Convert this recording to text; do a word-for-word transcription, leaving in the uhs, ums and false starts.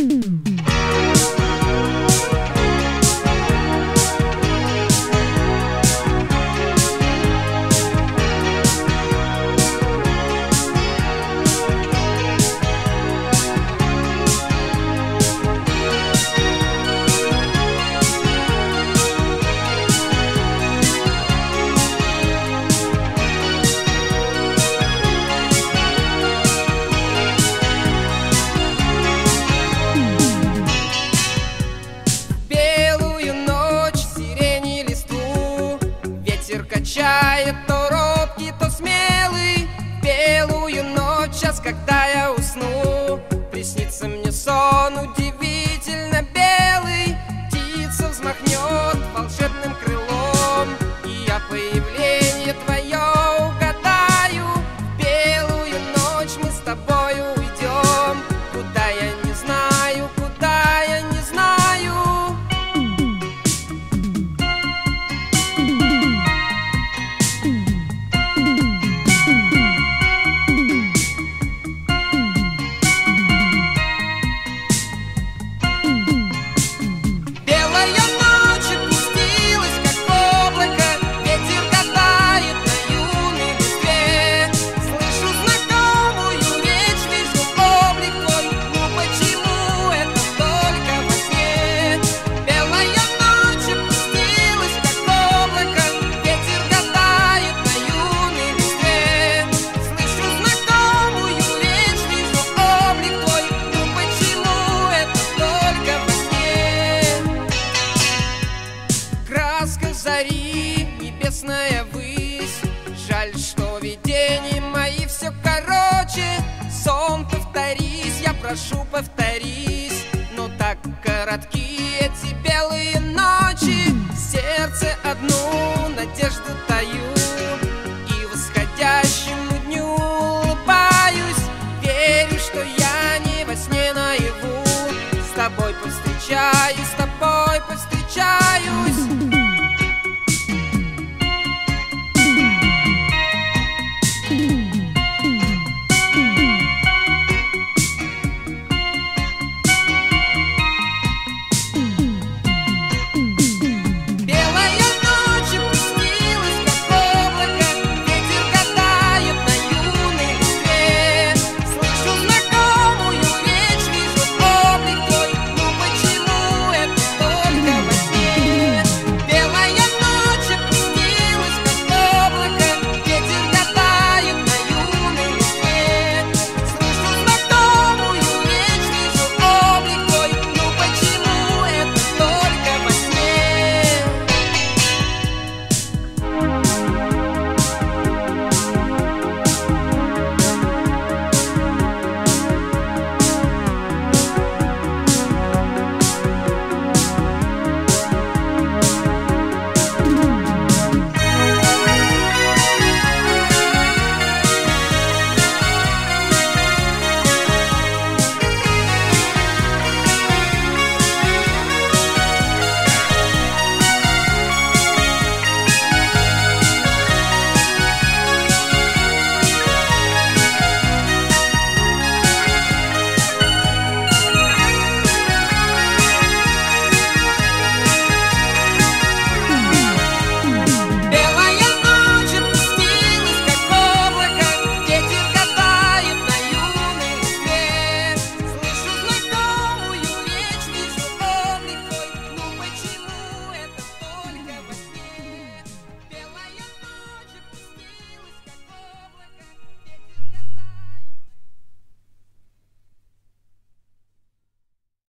Качает то робкий, то смелый. Белую ночь, час, когда я усну, приснится мне сон удивительно белый. Птица взмахнет волшебным крылом, и я появление твое угадаю. Белую ночь мы с тобою уйдем, куда я не знаю, куда я не знаю. Зари, небесная высь, жаль, что видения мои все короче. Сон, повторись, я прошу, повторись, но так коротки эти белые ночи. В сердце одну надежду таю, и восходящему дню улыбаюсь. Верю, что я не во сне наяву, с тобой повстречаюсь, с тобой повстречаюсь.